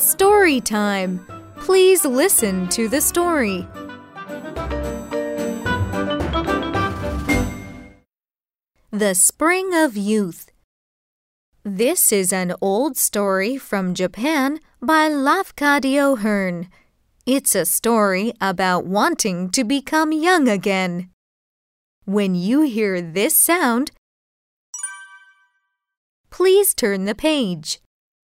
story time. Please listen to the story. The Spring of Youth. This is an old story from Japan by Lafcadio Hearn. It's a story about wanting to become young again. When you hear this sound, please turn the page.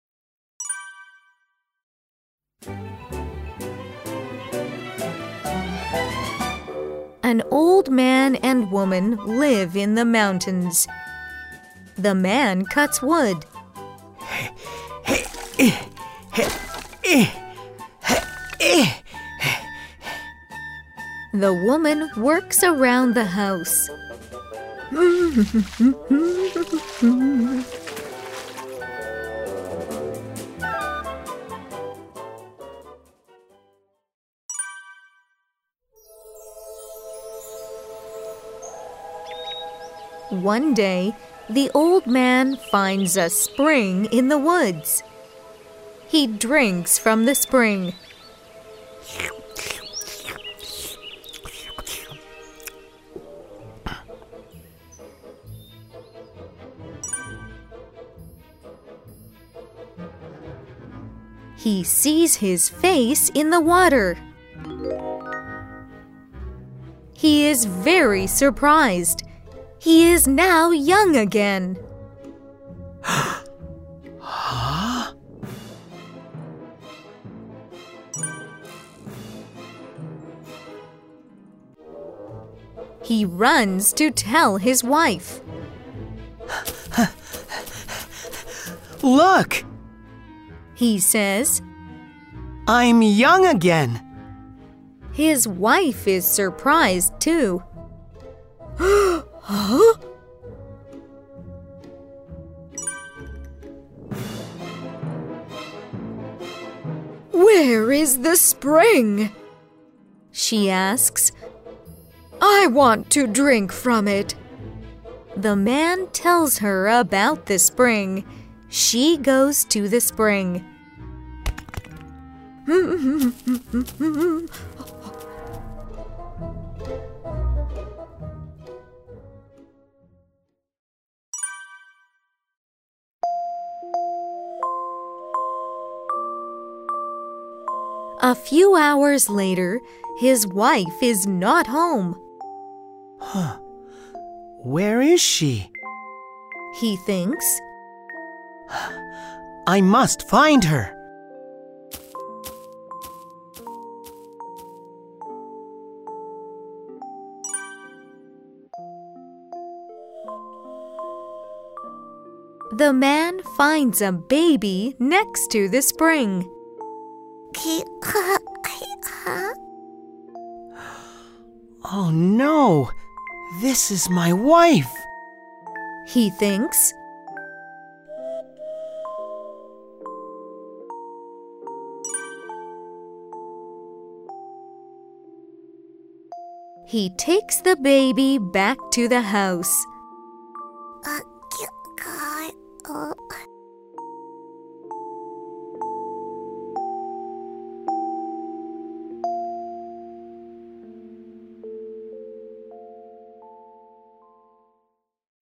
An old man and woman live in the mountains. The man cuts wood. The woman works around the house. One day, the old man finds a spring in the woods. He drinks from the spring. He sees his face in the water. He is very surprised. He is now young again. Huh? He runs to tell his wife. Look! He says. I'm young again. His wife is surprised too. Huh? Where is the spring? She asks. I want to drink from it. The man tells her about the spring. She goes to the spring. A few hours later, his wife is not home. Huh. Where is she? He thinks. I must find her. The man finds a baby next to the spring. Oh no! This is my wife! He thinks. He takes the baby back to the house.